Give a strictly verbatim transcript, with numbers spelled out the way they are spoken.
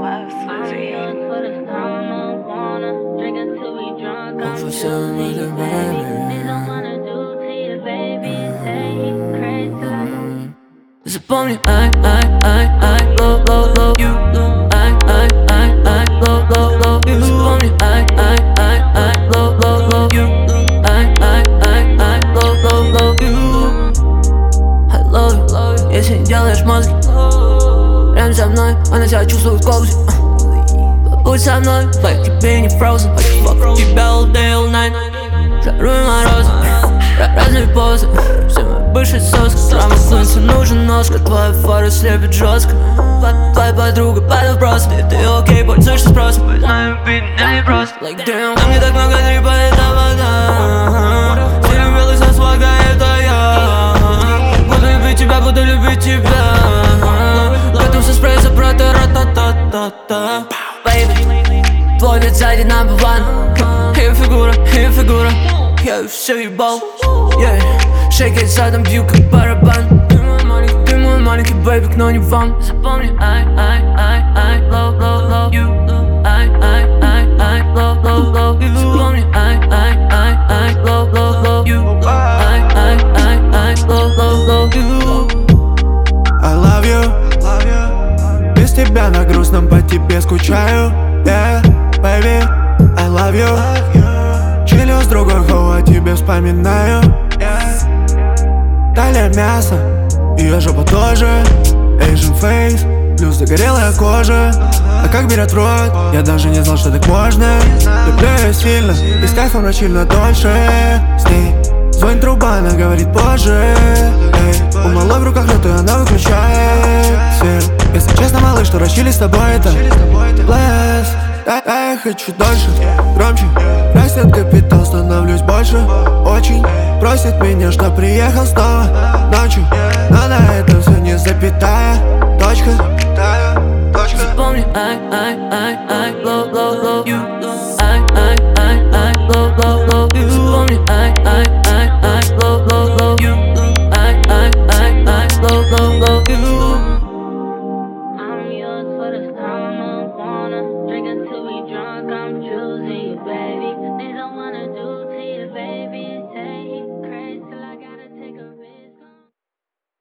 West Swizzy. I'm for some reason, baby. Запомни, I, I, I, I, low, low, low, you. I, I, I, I, low, low, low, you. Запомни, I, I, I, I, low, low, low, you. I, I, I, I, low, low, low, you. I love you, если делаешь мозги. Прям за мной, она себя чувствует в глобусе. Побудь со мной, like тебе не frozen. Fuck тебя all day, all night. Жару и морозы, разные позы. Все мои бывшие соски. Рамы солнца нужен носка. Твоя фара слепит жестко. Твоя подруга падает просто. И ты окей, пользуешься спросом. Знаю, бит, не просто. Like damn, там не так много трипа, это вода. Стилем белый со свага, это я. Буду любить тебя, буду любить тебя. Готовься спрейса про та-ра-та-та-та-та. Baby, твой вид сзади number one. И фигура, и фигура. Я все ебал, yeah. Шейкает задом, бью как барабан. Ты мой маленький, ты мой маленький бэйбик, но не вам. Запомни, I, I, I, I, low, low, low, you. I, I, I, I, low, low, low, you. Запомни, I, I, I, I, low, low, low, you. I, I, I, I, low, low, low, you. I love you. Без тебя на грустном по тебе скучаю. Yeah, baby, I love you. Чилю с другой хоу, о тебе вспоминаю. Талия мясо, ее жопа тоже. Asian face, плюс загорелая кожа. А как берет в рот, я даже не знал, что так можно. Люблю ее сильно, и с кайфом ночильно дольше. С ней звонит труба, она говорит позже. Эй, у малой в руках лед, и она выключает свет. Если честно, малыш, что рачили с тобой это bless. Я, я хочу дольше, громче. Растет капитал, становлюсь больше. Очень просит меня, что приехал снова ночью. Но на этом все не запятая точка. Запомни, I, I, I, I, low, low, low, you. I, I,